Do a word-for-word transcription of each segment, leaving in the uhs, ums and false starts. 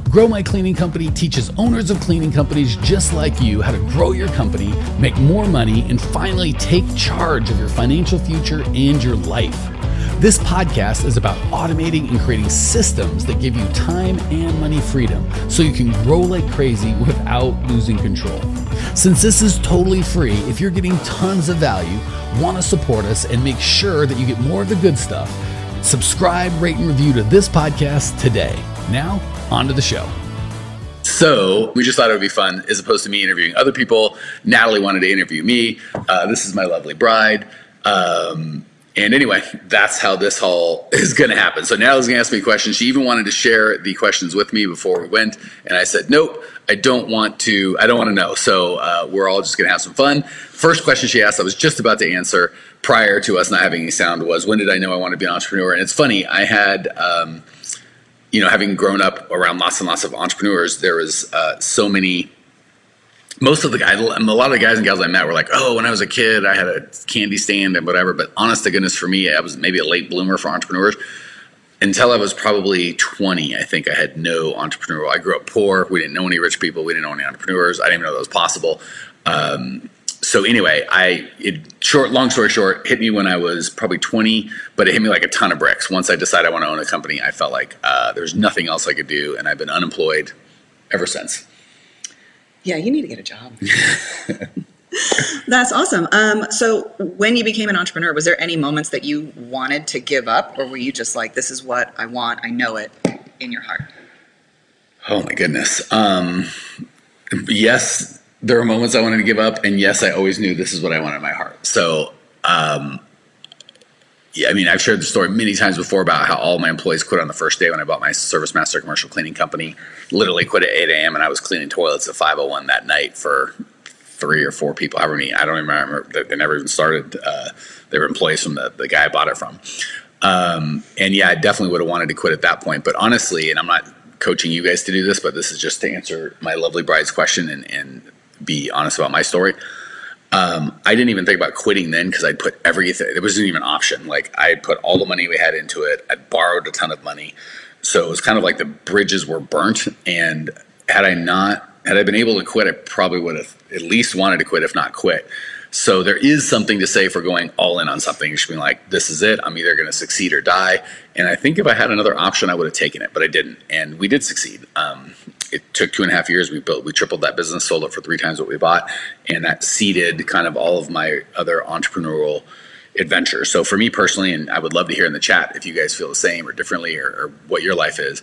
Grow My Cleaning Company teaches owners of cleaning companies just like you how to grow your company, make more money, and finally take charge of your financial future and your life. This podcast is about automating and creating systems that give you time and money freedom so you can grow like crazy without losing control. Since this is totally free, if you're getting tons of value, want to support us and make sure that you get more of the good stuff, subscribe, rate, and review to this podcast today. Now, on to the show. So we just thought it would be fun as opposed to me interviewing other people. Natalie wanted to interview me. Uh, this is my lovely bride. Um, and anyway, that's how this all is going to happen. So Natalie's going to ask me questions. She even wanted to share the questions with me before we went. And I said, nope, I don't want to, I don't want to know. So uh, we're all just going to have some fun. First question she asked, I was just about to answer prior to us not having any sound, was, when did I know I wanted to be an entrepreneur? And it's funny, I had... Um, you know, having grown up around lots and lots of entrepreneurs, there was uh, so many, most of the guys, a lot of the guys and gals I met were like, oh, when I was a kid, I had a candy stand and whatever. But honest to goodness, for me, I was maybe a late bloomer for entrepreneurs. Until I was probably twenty, I think I had no entrepreneurial. I grew up poor. We didn't know any rich people. We didn't know any entrepreneurs. I didn't even know that was possible. Um, So anyway, I it short, long story short, hit me when I was probably twenty, but it hit me like a ton of bricks. Once I decided I want to own a company, I felt like uh, there's nothing else I could do, and I've been unemployed ever since. Yeah, you need to get a job. That's awesome. Um, so when you became an entrepreneur, was there any moments that you wanted to give up, or were you just like, this is what I want, I know it in your heart? Oh my goodness. Um, yes. There were moments I wanted to give up, and yes, I always knew this is what I wanted in my heart. So, um, yeah, I mean, I've shared the story many times before about how all my employees quit on the first day when I bought my ServiceMaster commercial cleaning company. Literally quit at eight a.m. and I was cleaning toilets at five oh one that night for three or four people, however many. I don't even remember. They never even started. Uh, they were employees from the, the guy I bought it from. Um, and yeah, I definitely would have wanted to quit at that point. But honestly, and I'm not coaching you guys to do this, but this is just to answer my lovely bride's question and, and be honest about my story. Um, I didn't even think about quitting then because I'd put everything, it wasn't even an option. Like I put all the money we had into it. I borrowed a ton of money. So it was kind of like the bridges were burnt. And had I not, had I been able to quit, I probably would have at least wanted to quit, if not quit. So there is something to say for going all in on something. Just being like, this is it. I'm either going to succeed or die. And I think if I had another option, I would have taken it, but I didn't. And we did succeed. Um, it took two and a half years. We built, we tripled that business, sold it for three times what we bought. And that seeded kind of all of my other entrepreneurial adventures. So for me personally, and I would love to hear in the chat if you guys feel the same or differently or, or what your life is.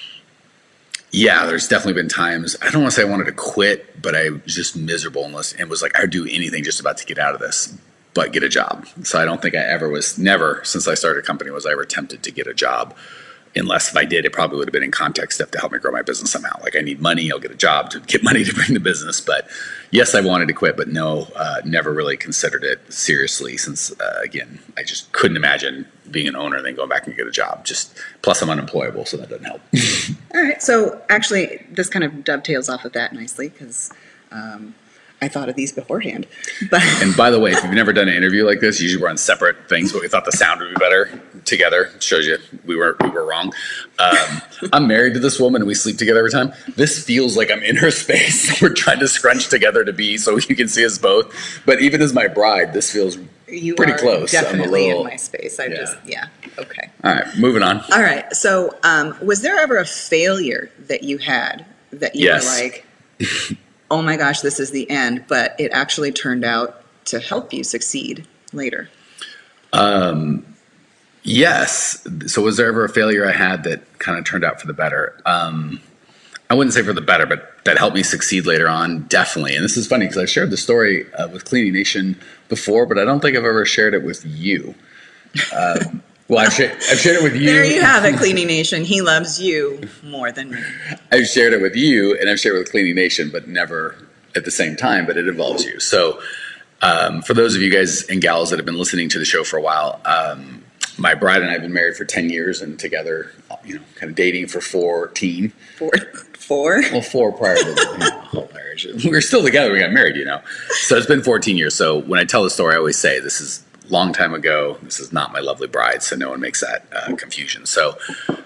Yeah, there's definitely been times, I don't want to say I wanted to quit, but I was just miserable and was like, I'd do anything just about to get out of this, but get a job. So I don't think I ever was, never since I started a company was I ever tempted to get a job. Unless if I did, it probably would have been in context stuff to help me grow my business somehow. Like I need money, I'll get a job to get money to bring the business. But yes, I wanted to quit, but no, uh, never really considered it seriously since, uh, again, I just couldn't imagine being an owner and then going back and get a job. Just plus I'm unemployable, so that doesn't help. All right. So actually, this kind of dovetails off of that nicely because um, I thought of these beforehand. But and by the way, if you've never done an interview like this, usually we're on separate things, but we thought the sound would be better together. It shows you we were we were wrong. Um, I'm married to this woman and we sleep together every time. This feels like I'm in her space. We're trying to scrunch together to be so you can see us both. But even as my bride, this feels you pretty are close. Definitely I'm a little, in my space. I yeah. just yeah. Okay. All right, moving on. All right. So, um, was there ever a failure that you had that you yes. were like, oh my gosh, this is the end, but it actually turned out to help you succeed later? Um, yes. So was there ever a failure I had that kind of turned out for the better? Um, I wouldn't say for the better, but that helped me succeed later on, definitely. And this is funny because I shared the story uh, with Cleaning Nation before, but I don't think I've ever shared it with you. Um, well, I've, sh- I've shared it with you. There you have it, Cleaning Nation. He loves you more than me. I've shared it with you, and I've shared it with Cleaning Nation, but never at the same time, but it involves you. So um, for those of you guys and gals that have been listening to the show for a while, um, my bride and I have been married for ten years and together, you know, kind of dating for fourteen. Four? Four? Well, four prior to the you know, whole marriage. We were still together. We got married, you know. So it's been fourteen years. So when I tell the story, I always say this is a long time ago. This is not my lovely bride, so no one makes that uh, confusion. So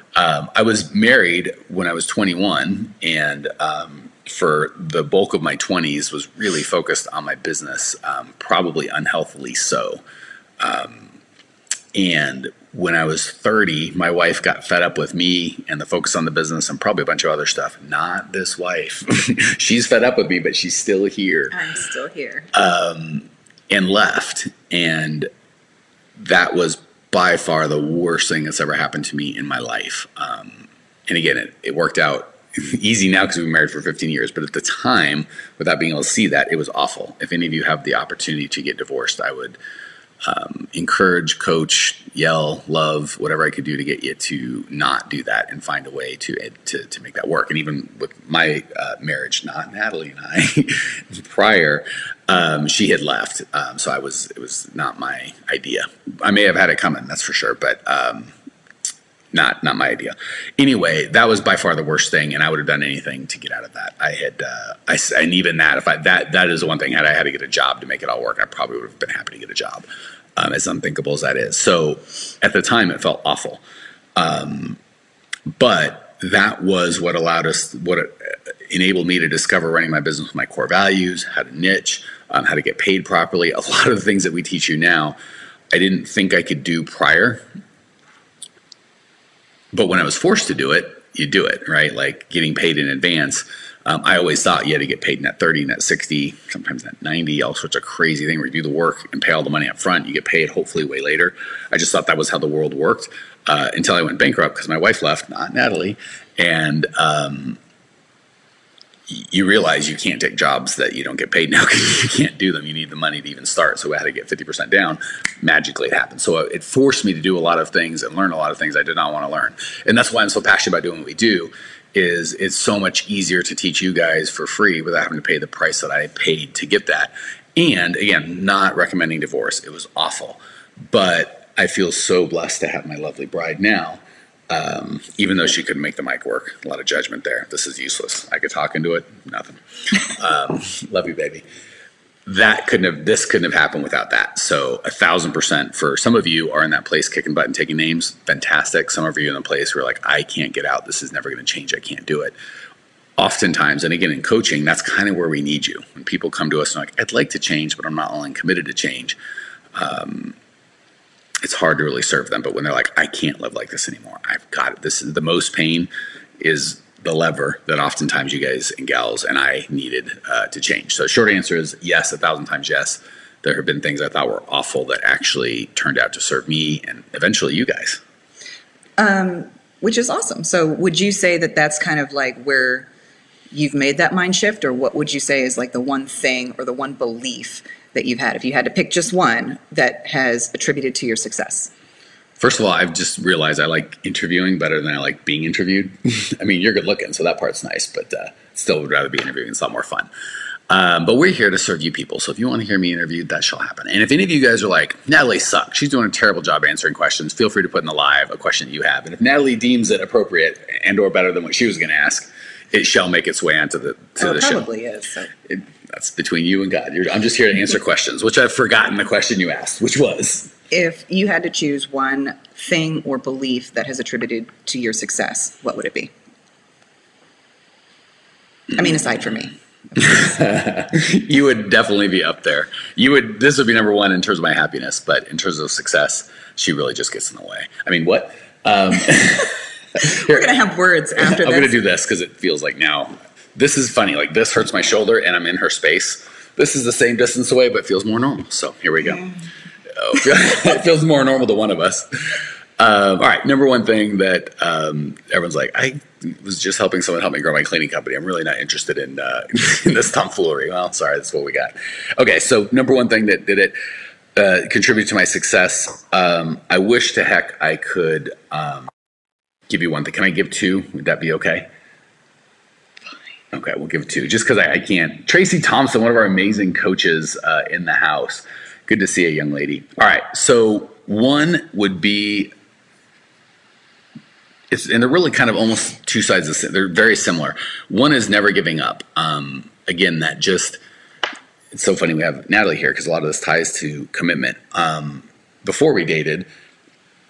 Um, I was married when I was twenty-one, and um, for the bulk of my twenties was really focused on my business, um, probably unhealthily so. Um, and when I was thirty, my wife got fed up with me and the focus on the business and probably a bunch of other stuff. Not this wife. She's fed up with me, but she's still here. I'm still here. Um, and left. And that was by far the worst thing that's ever happened to me in my life. Um, and again, it, it worked out easy now because we've been married for fifteen years. But at the time, without being able to see that, it was awful. If any of you have the opportunity to get divorced, I would um, encourage, coach, yell, love, whatever I could do to get you to not do that and find a way to to, to make that work. And even with my uh, marriage, not Natalie and I, prior, um, she had left. Um, so I was, it was not my idea. I may have had it coming, that's for sure, but um, not not my idea. Anyway, that was by far the worst thing, and I would have done anything to get out of that. I had, uh, I, and even that, if I that that is the one thing. Had I had to get a job to make it all work, I probably would have been happy to get a job. Um, as unthinkable as that is. So at the time, it felt awful. Um, but that was what allowed us, what it enabled me to discover running my business with my core values, how to niche, um, how to get paid properly. A lot of the things that we teach you now, I didn't think I could do prior. But when I was forced to do it, you do it, right? Like getting paid in advance. Um, I always thought you had to get paid net thirty, net sixty, sometimes net ninety, all sorts of crazy thing where you do the work and pay all the money up front. You get paid hopefully way later. I just thought that was how the world worked uh, until I went bankrupt because my wife left, not Natalie. And um, you realize you can't take jobs that you don't get paid now because you can't do them. You need the money to even start. So I had to get fifty percent down. Magically it happened. So it forced me to do a lot of things and learn a lot of things I did not want to learn. And that's why I'm so passionate about doing what we do. Is it's so much easier to teach you guys for free without having to pay the price that I paid to get that. And again, not recommending divorce. It was awful. But I feel so blessed to have my lovely bride now, um, even though she couldn't make the mic work. A lot of judgment there. This is useless. I could talk into it. Nothing. Um, love you, baby. That couldn't have, this couldn't have happened without that. So a thousand percent for some of you are in that place, kicking butt and taking names. Fantastic. Some of you are in a place where like, I can't get out. This is never going to change. I can't do it. Oftentimes, and again, in coaching, that's kind of where we need you. When people come to us and like, I'd like to change, but I'm not only committed to change. Um, it's hard to really serve them. But when they're like, I can't live like this anymore. I've got it. This is the most pain is the lever that oftentimes you guys and gals and I needed uh, to change. So short answer is yes, a thousand times yes. There have been things I thought were awful that actually turned out to serve me and eventually you guys. Um, which is awesome. So would you say that that's kind of like where you've made that mind shift, or what would you say is like the one thing or the one belief that you've had, if you had to pick just one, that has attributed to your success? First of all, I've just realized I like interviewing better than I like being interviewed. I mean, you're good looking, so that part's nice, but uh, still would rather be interviewing. It's a lot more fun. Um, but we're here to serve you people. So if you want to hear me interviewed, that shall happen. And if any of you guys are like, Natalie sucks, she's doing a terrible job answering questions, feel free to put in the live a question that you have. And if Natalie deems it appropriate and or better than what she was going to ask, it shall make its way onto the, to oh, the it show. Probably is. So. It, that's between you and God. You're, I'm just here to answer questions, which I've forgotten the question you asked, which was... If you had to choose one thing or belief that has attributed to your success, what would it be? I mean, aside from me. You would definitely be up there. You would. This would be number one in terms of my happiness, but in terms of success, she really just gets in the way. I mean, what? Um, We're going to have words after I'm this. I'm going to do this because it feels like now. This is funny. Like this hurts my shoulder and I'm in her space. This is the same distance away, but feels more normal. So here we go. Yeah. It feels more normal to one of us. Um, all right. Number one thing that um, everyone's like, I was just helping someone help me grow my cleaning company. I'm really not interested in, uh, in this tomfoolery. Well, sorry, that's what we got. Okay. So number one thing that did it uh, contribute to my success. Um, I wish to heck I could um, give you one thing. Can I give two? Would that be okay? Okay, we'll give two. Just because I, I can't. Tracy Thompson, one of our amazing coaches uh, in the house. Good to see a young lady. All right, so one would be, it's, and they're really kind of almost two sides of the same. They're very similar. One is never giving up. Um, again, that just, it's so funny we have Natalie here because a lot of this ties to commitment. Um, before we dated,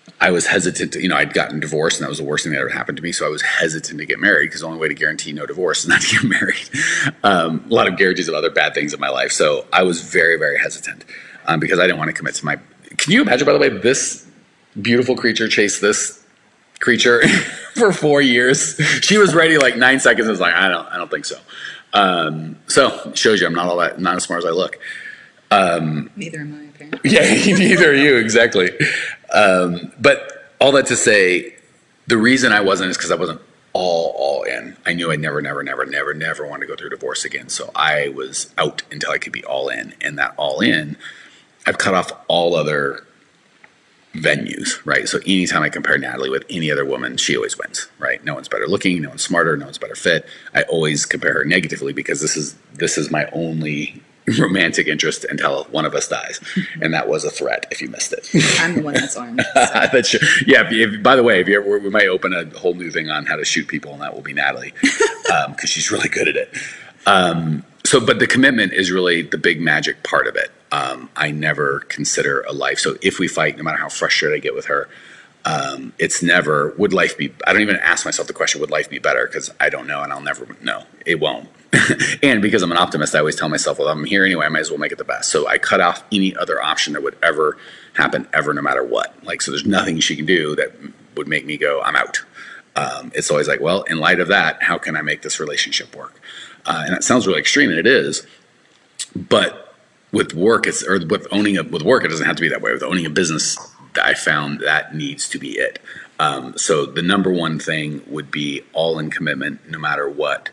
I was hesitant to, you know, I'd gotten divorced and that was the worst thing that ever happened to me. So I was hesitant to get married because the only way to guarantee no divorce is not to get married. Um, a lot of guarantees of other bad things in my life. So I was very, very hesitant um, because I didn't want to commit to my, can you imagine, by the way, this beautiful creature chased this creature for four years. She was ready like nine seconds. And was like, I don't, I don't think so. Um, so it shows you I'm not all that, not as smart as I look. Um, Neither am I, apparently. Yeah, neither are you, exactly. Um, but all that to say, the reason I wasn't is because I wasn't all, all in. I knew I never, never, never, never, never want to go through a divorce again. So I was out until I could be all in. And that all in, I've cut off all other venues, right? So anytime I compare Natalie with any other woman, she always wins, right? No one's better looking, no one's smarter, no one's better fit. I always compare her negatively because this is this is my only romantic interest until one of us dies, and that was a threat. If you missed it, I'm the one that's armed. So. That's yeah. If, if, by the way, if you ever, we might open a whole new thing on how to shoot people, and that will be Natalie because um, she's really good at it. Um, so, but the commitment is really the big magic part of it. Um, I never consider a life. So if we fight, no matter how frustrated I get with her, um, it's never, would life be, I don't even ask myself the question, would life be better? Because I don't know and I'll never know. It won't. And because I'm an optimist, I always tell myself, well, I'm here anyway, I might as well make it the best. So I cut off any other option that would ever happen ever, no matter what. Like, so there's nothing she can do that would make me go, I'm out. Um, it's always like, well, in light of that, how can I make this relationship work? Uh, and that sounds really extreme, and it is. But with work, it's or with owning a with work, it doesn't have to be that way. With owning a business, I found that needs to be it. Um, so the number one thing would be all in commitment, no matter what.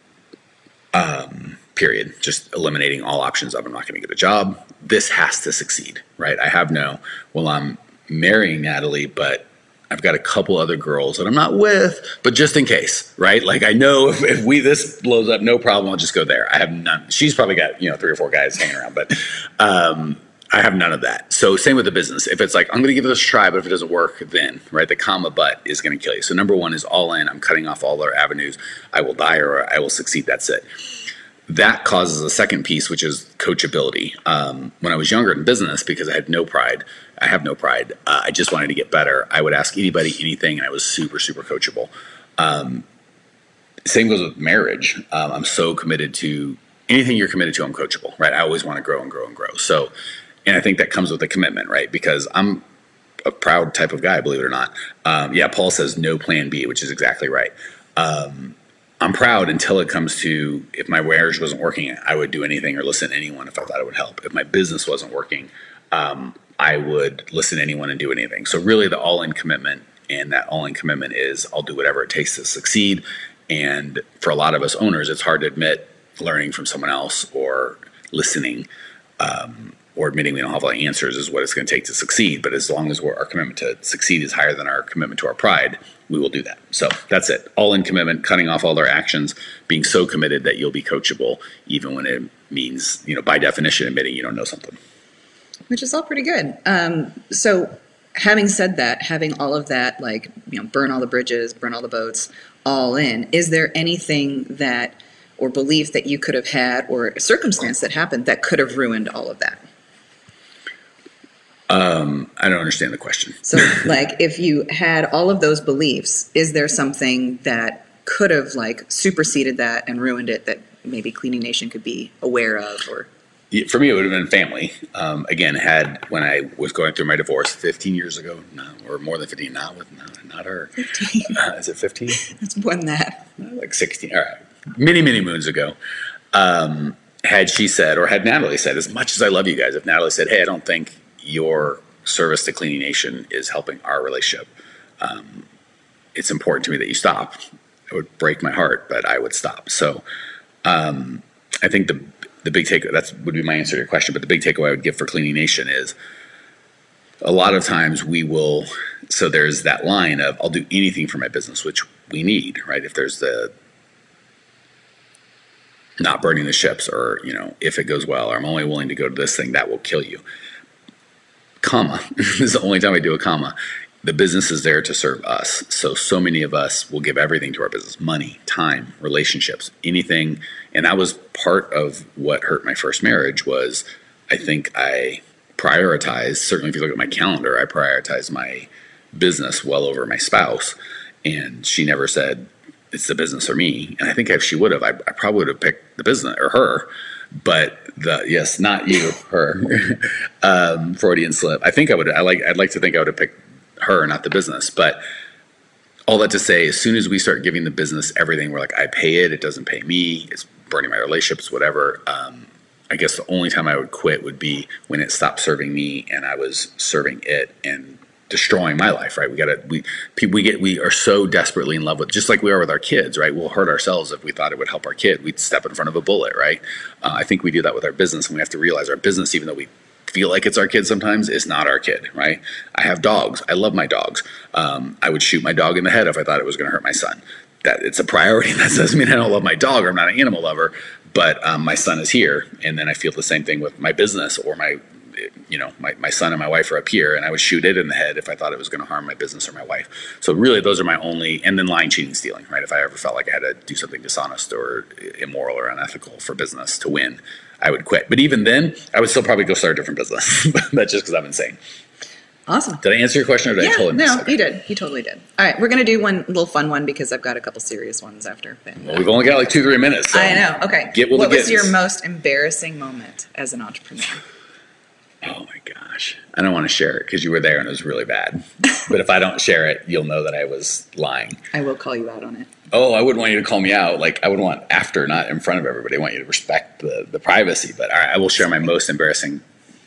Um, period. Just eliminating all options of I'm not going to get a job. This has to succeed, right? I have no. Well, I'm marrying Natalie, but I've got a couple other girls that I'm not with, but just in case, right? Like I know if, if we this blows up, no problem, I'll just go there. I have none. She's probably got, you know, three or four guys hanging around, but um, I have none of that. So same with the business. If it's like, I'm going to give this a try, but if it doesn't work, then, right, the comma but is going to kill you. So number one is all in. I'm cutting off all other avenues. I will die or I will succeed. That's it. That causes a second piece, which is coachability. Um, when I was younger in business, because I had no pride, I have no pride. Uh, I just wanted to get better. I would ask anybody anything, and I was super, super coachable. Um, same goes with marriage. Um, I'm so committed to anything you're committed to. I'm coachable, right? I always want to grow and grow and grow. So, and I think that comes with a commitment, right? Because I'm a proud type of guy, believe it or not. Um, yeah, Paul says no plan B, which is exactly right. Um, I'm proud until it comes to if my marriage wasn't working, I would do anything or listen to anyone if I thought it would help. If my business wasn't working, um, I would listen to anyone and do anything. So really the all-in commitment, and that all-in commitment is I'll do whatever it takes to succeed. And for a lot of us owners, it's hard to admit learning from someone else or listening um, or admitting we don't have all the answers is what it's going to take to succeed. But as long as we're, our commitment to succeed is higher than our commitment to our pride, we will do that. So that's it. All in commitment, cutting off all their actions, being so committed that you'll be coachable, even when it means, you know, by definition, admitting you don't know something. Which is all pretty good. Um, so having said that, having all of that, like, you know, burn all the bridges, burn all the boats, all in, is there anything that, or belief that you could have had, or a circumstance that happened that could have ruined all of that? Um, I don't understand the question. So, like, if you had all of those beliefs, is there something that could have, like, superseded that and ruined it that maybe Cleaning Nation could be aware of? Or for me, it would have been family. Um, again, had when I was going through my divorce fifteen years ago, no, or more than fifteen, not with no, not her. fifteen. Uh, is it fifteen? It's more than that. Like sixteen. All right, many, many moons ago. Um, had she said, or had Natalie said, as much as I love you guys, if Natalie said, "Hey, I don't think your service to Cleaning Nation is helping our relationship. Um, it's important to me that you stop." It would break my heart, but I would stop. So um, I think the the big take that would be my answer to your question. But the big takeaway I would give for Cleaning Nation is a lot of times we will. So there's that line of I'll do anything for my business, which we need, right? If there's the not burning the ships, or you know, if it goes well, or I'm only willing to go to this thing that will kill you. Comma. This is the only time I do a comma. The business is there to serve us. So, so many of us will give everything to our business, money, time, relationships, anything. And that was part of what hurt my first marriage was I think I prioritized, certainly if you look at my calendar, I prioritized my business well over my spouse, and she never said it's the business or me. And I think if she would have, I, I probably would have picked the business or her. But the yes, not you, her. um, Freudian slip. I think I would. I like. I'd like to think I would have picked her, not the business. But all that to say, as soon as we start giving the business everything, we're like, I pay it. It doesn't pay me. It's burning my relationships, whatever. Um, I guess the only time I would quit would be when it stopped serving me and I was serving it and destroying my life, right? We got to, we, we get, we are so desperately in love with, just like we are with our kids, right? We'll hurt ourselves if we thought it would help our kid. We'd step in front of a bullet, right? Uh, I think we do that with our business, and we have to realize our business, even though we feel like it's our kid sometimes, is not our kid, right? I have dogs. I love my dogs. Um, I would shoot my dog in the head if I thought it was going to hurt my son. That it's a priority. That doesn't mean I don't love my dog or I'm not an animal lover, but um, my son is here. And then I feel the same thing with my business, or my, you know, my, my son and my wife are up here, and I would shoot it in the head if I thought it was going to harm my business or my wife. So really those are my only, and then lying, cheating, stealing, right? If I ever felt like I had to do something dishonest or immoral or unethical for business to win, I would quit. But even then, I would still probably go start a different business. That's just because I'm insane. Awesome. Did I answer your question, or did yeah, I totally miss no, you did. You totally did. All right, we're going to do one little fun one because I've got a couple serious ones after. Well, we've only got like two, three minutes. So I know. Okay. Get what the was your most embarrassing moment as an entrepreneur? Oh my gosh. I don't want to share it because you were there and it was really bad. But if I don't share it, you'll know that I was lying. I will call you out on it. Oh, I wouldn't want you to call me out. Like, I would want after, not in front of everybody. I want you to respect the, the privacy. But all right, I will share my most embarrassing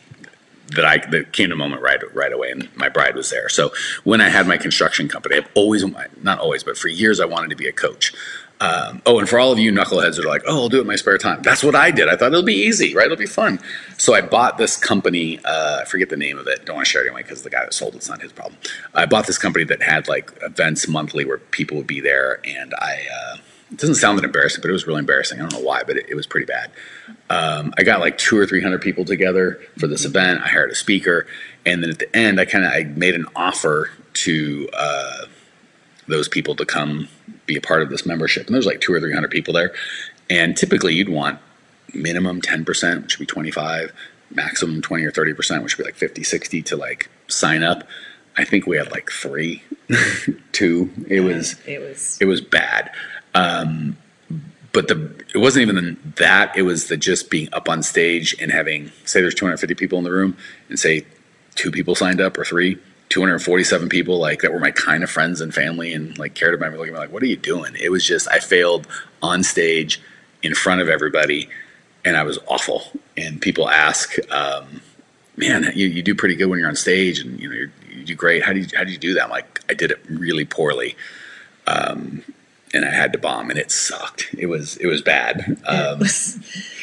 that I that came to moment right right away, and my bride was there. So when I had my construction company, I've always, not always, but for years I wanted to be a coach. Um, oh, and for all of you knuckleheads that are like, oh, I'll do it in my spare time. That's what I did. I thought it'll be easy, right? It'll be fun. So I bought this company. Uh, I forget the name of it. Don't want to share it anyway because the guy that sold it's not his problem. I bought this company that had like events monthly where people would be there, and I. Uh, it doesn't sound that embarrassing, but it was really embarrassing. I don't know why, but it, it was pretty bad. Um, I got like two or three hundred people together for this event. I hired a speaker, and then at the end, I kind of I made an offer to uh, those people to come be a part of this membership. And there's like two or three hundred people there, and typically you'd want minimum ten percent, which would be twenty-five, maximum twenty or thirty percent, which would be like fifty, sixty to like sign up. I think we had like three, two. It was it was it was bad. Um, but the it wasn't even that. It was the just being up on stage and having, say there's two hundred fifty people in the room, and say two people signed up or three, two hundred forty-seven people like that were my kind of friends and family and like cared about me, looking at me like, what are you doing? It was just, I failed on stage in front of everybody, and I was awful. And people ask, um, man, you, you do pretty good when you're on stage, and you know you're, you do great. How do you how do you do that? I'm like, I did it really poorly. Um, and I had to bomb, and it sucked. It was it was bad. Um, it was,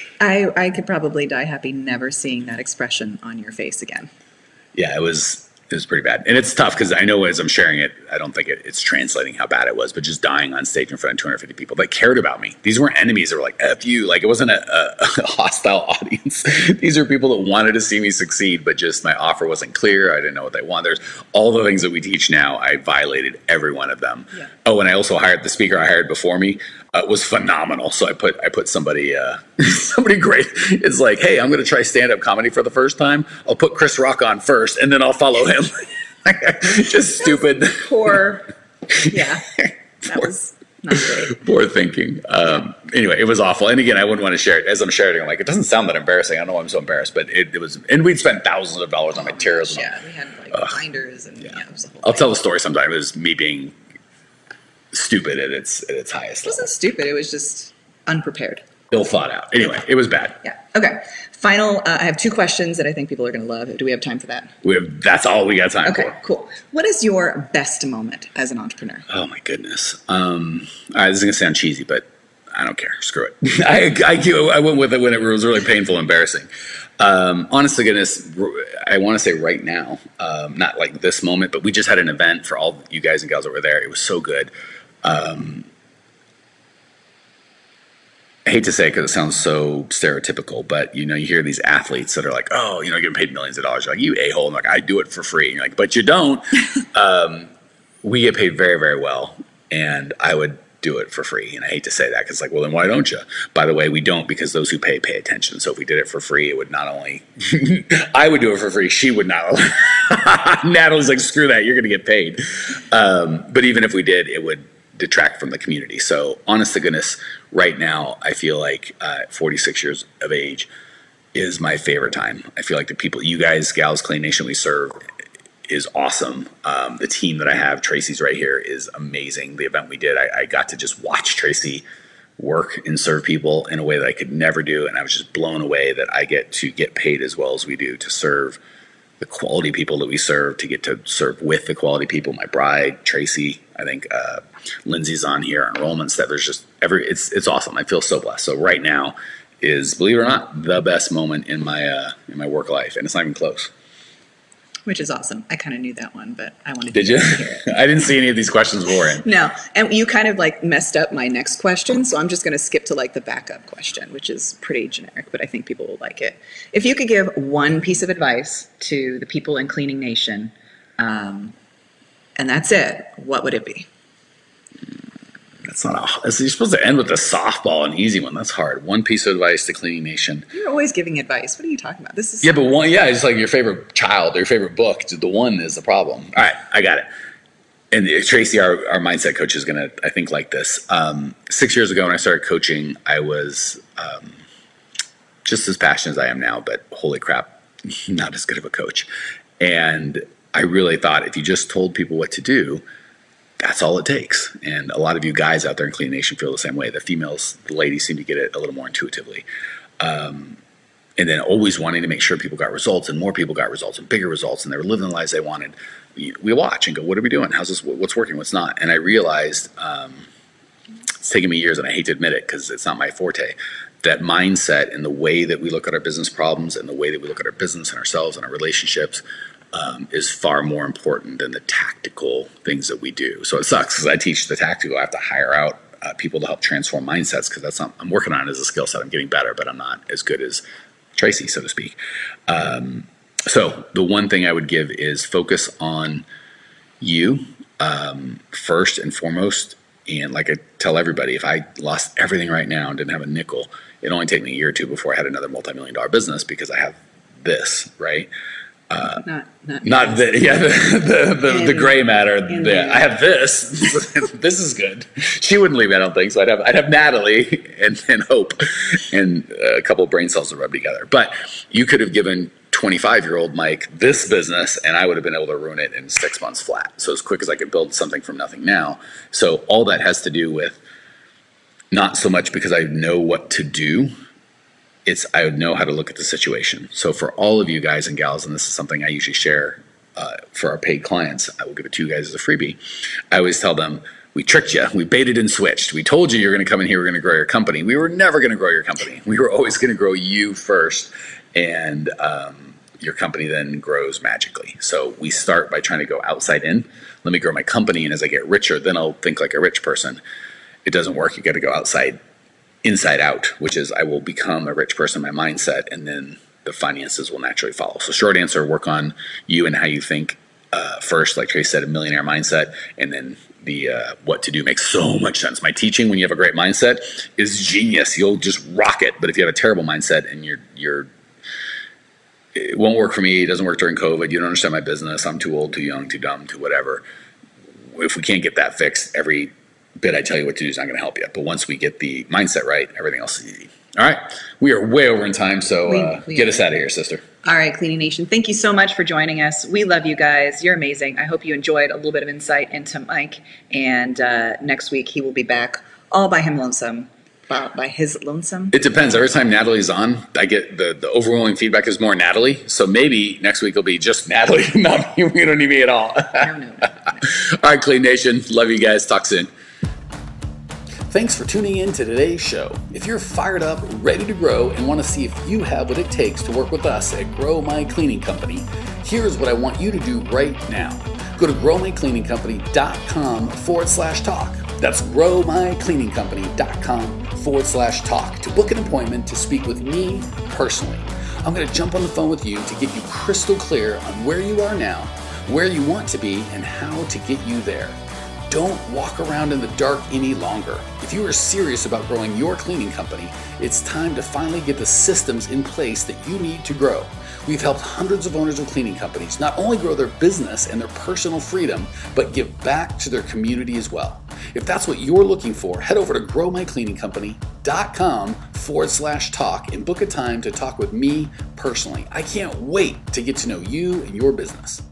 I I could probably die happy never seeing that expression on your face again. Yeah, it was it was pretty bad, and it's tough because I know as I'm sharing it, I don't think it, it's translating how bad it was. But just dying on stage in front of two hundred fifty people that cared about me. These weren't enemies that were like F you. Like it wasn't a, a, a hostile audience. These are people that wanted to see me succeed, but just my offer wasn't clear. I didn't know what they want. There's all the things that we teach now. I violated every one of them. Yeah. Oh, and I also hired the speaker I hired before me. Uh, was phenomenal. So I put I put somebody uh, somebody great. It's like, hey, I'm going to try stand up comedy for the first time. I'll put Chris Rock on first, and then I'll follow him. Just stupid. Poor. Yeah, that was not great. Poor thinking. Um, anyway, it was awful. And again, I wouldn't want to share it. As I'm sharing it, I'm like, it doesn't sound that embarrassing. I don't know why I'm so embarrassed, but it, it was. And we'd spent thousands of dollars on materials. Yeah, we had like uh, binders and yeah, yeah it was a whole I'll thing. tell the story sometime. It was me being stupid at its at its highest level. It wasn't stupid. It was just unprepared. Ill thought out. Anyway, it was bad. Yeah. Okay. Final. Uh, I have two questions that I think people are going to love. Do we have time for that? We have. That's all we got time okay, for. Okay. Cool. What is your best moment as an entrepreneur? Oh my goodness. Um, all right, this is going to sound cheesy, but I don't care. Screw it. I, I I went with it when it was really painful, and embarrassing. Um, honest to goodness, I want to say right now, um, not like this moment, but we just had an event for all you guys and gals that were there. It was so good. Um, I hate to say it because it sounds so stereotypical, but you know, you hear these athletes that are like, oh, you know, getting paid millions of dollars. You're like, you a-hole. I'm like, I do it for free. And you're like, but you don't. um, we get paid very, very well. And I would do it for free. And I hate to say that because like, well, then why don't you? By the way, we don't, because those who pay, pay attention. So if we did it for free, it would not only, I would do it for free. She would not. Natalie's like, screw that. You're going to get paid. Um, but even if we did, it would detract from the community. So honest to goodness, right now, I feel like uh, forty-six years of age is my favorite time. I feel like the people, you guys, gals, Clean Nation we serve is awesome. Um, the team that I have, Tracy's right here, is amazing. The event we did, I, I got to just watch Tracy work and serve people in a way that I could never do. And I was just blown away that I get to get paid as well as we do to serve the quality people that we serve, to get to serve with the quality people. My bride, Tracy, I think uh, Lindsay's on here, enrollments, that there's just every, it's, it's awesome. I feel so blessed. So right now is, believe it or not, the best moment in my, uh, in my work life. And it's not even close. Which is awesome. I kind of knew that one, but I wanted Did to you? hear it. I didn't see any of these questions beforehand. No, and you kind of like messed up my next question, so I'm just going to skip to like the backup question, which is pretty generic, but I think people will like it. If you could give one piece of advice to the people in Cleaning Nation, um, and that's it, what would it be? That's not a, you're supposed to end with a softball, an easy one. That's hard. One piece of advice to Cleaning Nation. You're always giving advice. What are you talking about? This is yeah, but one, yeah, it's like your favorite child, or your favorite book. The one is the problem. All right, I got it. And Tracy, our, our mindset coach, is going to, I think, like this. Um, six years ago when I started coaching, I was um, just as passionate as I am now, but holy crap, not as good of a coach. And I really thought if you just told people what to do, that's all it takes. And a lot of you guys out there in Clean Nation feel the same way. The females, the ladies seem to get it a little more intuitively. Um, and then always wanting to make sure people got results, and more people got results and bigger results, and they were living the lives they wanted. We watch and go, what are we doing? How's this? What's working? What's not? And I realized um, it's taken me years, and I hate to admit it because it's not my forte, that mindset and the way that we look at our business problems and the way that we look at our business and ourselves and our relationships Um, is far more important than the tactical things that we do. So it sucks because I teach the tactical. I have to hire out uh, people to help transform mindsets because that's not, I'm working on it as a skill set. I'm getting better, but I'm not as good as Tracy, so to speak. Um, so the one thing I would give is focus on you um, first and foremost. And like I tell everybody, if I lost everything right now and didn't have a nickel, it'd only take me a year or two before I had another multi-million dollar business because I have this, right? Uh, not, not, not the, yeah, the, the, the, and, the gray matter. and The, I have this. This is good. She wouldn't leave, I don't think. So I'd have, I'd have Natalie and, and Hope and a couple of brain cells to rub together. But you could have given twenty-five year old Mike this business and I would have been able to ruin it in six months flat. So as quick as I could build something from nothing now. So all that has to do with not so much because I know what to do, it's I would know how to look at the situation. So for all of you guys and gals, and this is something I usually share uh, for our paid clients, I will give it to you guys as a freebie. I always tell them, we tricked you. We baited and switched. We told you you're going to come in here, we're going to grow your company. We were never going to grow your company. We were always going to grow you first. And um, your company then grows magically. So we start by trying to go outside in. Let me grow my company. And as I get richer, then I'll think like a rich person. It doesn't work. You got to go outside inside out, which is I will become a rich person, my mindset, and then the finances will naturally follow. So short answer, work on you and how you think uh, first, like Trace said, a millionaire mindset, and then the uh, what to do makes so much sense. My teaching, when you have a great mindset, is genius. You'll just rock it. But if you have a terrible mindset and you're, you're it won't work for me, it doesn't work during COVID, you don't understand my business, I'm too old, too young, too dumb, too whatever. If we can't get that fixed, every bit I tell you what to do is not going to help you. But once we get the mindset right, everything else is easy. All right. We are way over in time, so We- uh, we get are. us out of here, sister. All right, Cleaning Nation, thank you so much for joining us. We love you guys. You're amazing. I hope you enjoyed a little bit of insight into Mike. And uh, next week, he will be back all by him lonesome. By, by his lonesome. It depends. Every time Natalie's on, I get the, the overwhelming feedback is more Natalie. So maybe next week will be just Natalie, not me. You don't need me at all. No, no, no, no. All right, Clean Nation. Love you guys. Talk soon. Thanks for tuning in to today's show. If you're fired up, ready to grow, and want to see if you have what it takes to work with us at Grow My Cleaning Company, here's what I want you to do right now. Go to growmycleaningcompany.com forward slash talk. That's growmycleaningcompany.com forward slash talk to book an appointment to speak with me personally. I'm going to jump on the phone with you to get you crystal clear on where you are now, where you want to be, and how to get you there. Don't walk around in the dark any longer. If you are serious about growing your cleaning company, it's time to finally get the systems in place that you need to grow. We've helped hundreds of owners of cleaning companies not only grow their business and their personal freedom, but give back to their community as well. If that's what you're looking for, head over to growmycleaningcompany.com forward slash talk and book a time to talk with me personally. I can't wait to get to know you and your business.